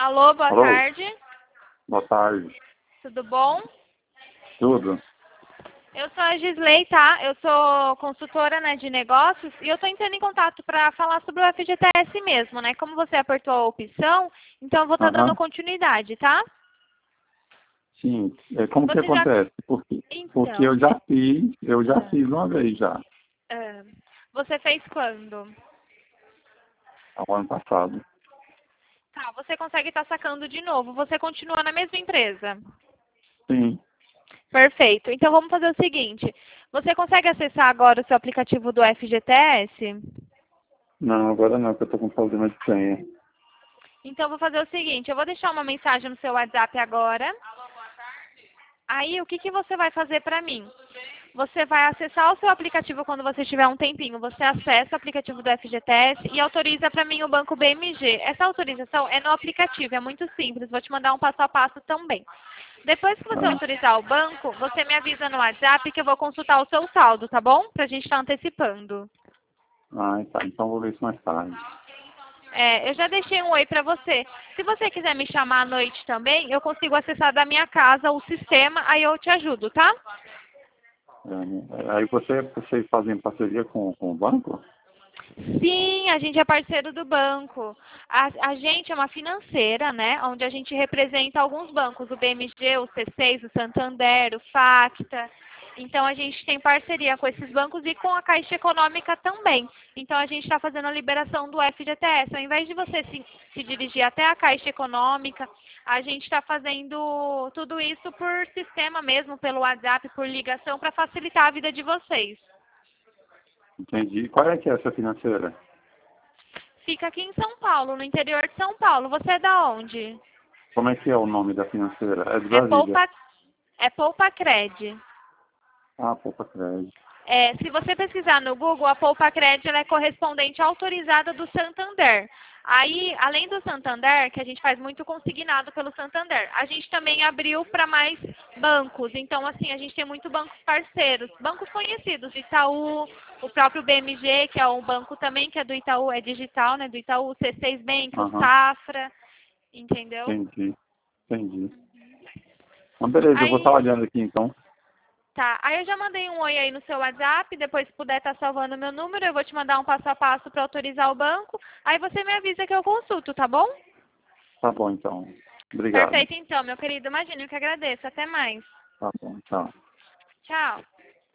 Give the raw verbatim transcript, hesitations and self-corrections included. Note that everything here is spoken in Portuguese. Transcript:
Alô, boa Alô? tarde. Boa tarde. Tudo bom? Tudo? Eu sou a Gisley, tá? Eu sou consultora, né, de negócios e eu tô entrando em contato para falar sobre o F G T S mesmo, né? Como você apertou a opção, então eu vou estar dando Aham. continuidade, tá? Sim. É, como que Você já... acontece? Porque, porque Então, eu já fiz, eu já ah, fiz uma vez já, ah, você fez quando? ao ano passado. Tá, você consegue estar sacando de novo. Você continua na mesma empresa? Sim. Perfeito. Então vamos fazer o seguinte. Você consegue acessar agora o seu aplicativo do F G T S? Não, agora não, porque eu tô com problema de senha. Então eu vou fazer o seguinte, eu vou deixar uma mensagem no seu WhatsApp agora. Aí o que, que você vai fazer para mim? Você vai acessar o seu aplicativo quando você tiver um tempinho. Você acessa o aplicativo do F G T S e autoriza para mim o banco B M G. Essa autorização é no aplicativo, é muito simples. Vou te mandar um passo a passo também. Depois que você Ah, autorizar o banco, você me avisa no WhatsApp que eu vou consultar o seu saldo, tá bom? Pra gente estar antecipando. ah, tá. Então vou ver isso mais tarde. É, eu já deixei um oi pra você. Se você quiser me chamar à noite também, eu consigo acessar da minha casa o sistema, aí eu te ajudo, tá? É, aí você, vocês fazem parceria com, com o banco? Sim, a gente é parceiro do banco. A, a gente é uma financeira, né? Onde a gente representa alguns bancos, o B M G, o C seis, o Santander, o Facta. Então a gente tem parceria com esses bancos e com a Caixa Econômica também. Então a gente está fazendo a liberação do F G T S. Ao invés de você se, se dirigir até a Caixa Econômica, a gente está fazendo tudo isso por sistema mesmo, pelo WhatsApp, por ligação, para facilitar a vida de vocês. Entendi. Qual é que é essa financeira? Fica aqui em São Paulo, no interior de São Paulo. Você é da onde? Como é que é o nome da financeira? É de É Brasília. Poupa, é Poupa Cred. Ah, Poupa Crédito. É, se você pesquisar no Google, a Poupa Cred ela é correspondente autorizada do Santander. Aí, além do Santander, que a gente faz muito consignado pelo Santander, a gente também abriu para mais bancos. Então, assim, a gente tem muito bancos parceiros, bancos conhecidos, Itaú, o próprio B M G, que é um banco também que é do Itaú, é digital, né? Do Itaú, o C seis Bank, o Aham. Safra, entendeu? Entendi. Entendi. Então, beleza, eu vou estar Aí, olhando aqui então. tá. Aí eu já mandei um oi aí no seu WhatsApp. Depois, se puder estar salvando o meu número, eu vou te mandar um passo a passo para autorizar o banco. Aí você me avisa que eu consulto, tá bom? Tá bom, então. Obrigado. Perfeito, então, meu querido. Imagina, eu que agradeço. Até mais. Tá bom, tchau. Tchau.